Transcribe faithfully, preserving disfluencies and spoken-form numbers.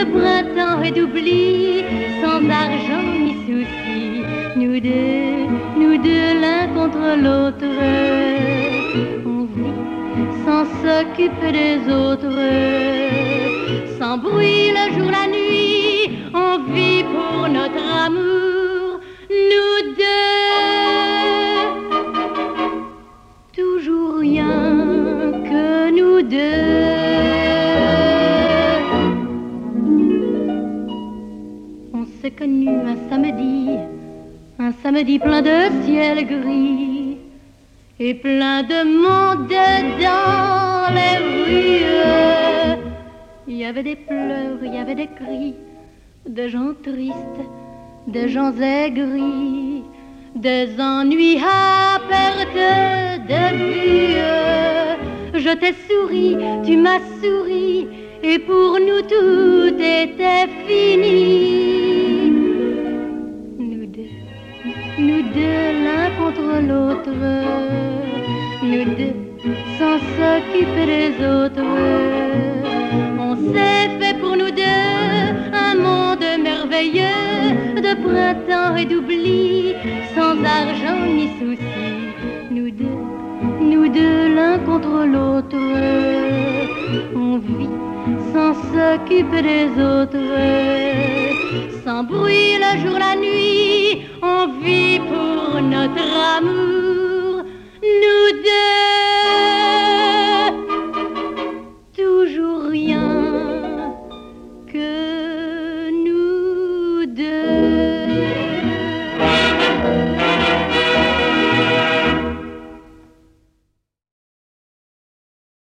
printemps et d'oubli, sans argent ni souci. Nous deux, nous deux l'un contre l'autre, on vit sans s'occuper des autres, sans bruit le jour, la nuit, on vit pour notre amour, nous deux, toujours rien que nous deux. On s'est connus un samedi, un samedi plein de ciel gris et plein de monde dans les rues. Il y avait des pleurs, il y avait des cris, de gens tristes, de gens aigris, des ennuis à perte de vue. Je t'ai souri, tu m'as souri, et pour nous tout était fini. Nous deux, nous deux l'un contre l'autre, nous deux sans s'occuper des autres. On s'est fait pour nous deux un monde merveilleux de printemps et d'oubli, sans argent ni souci. Nous deux, nous deux l'un contre l'autre, on vit sans s'occuper des autres, sans bruit le jour, la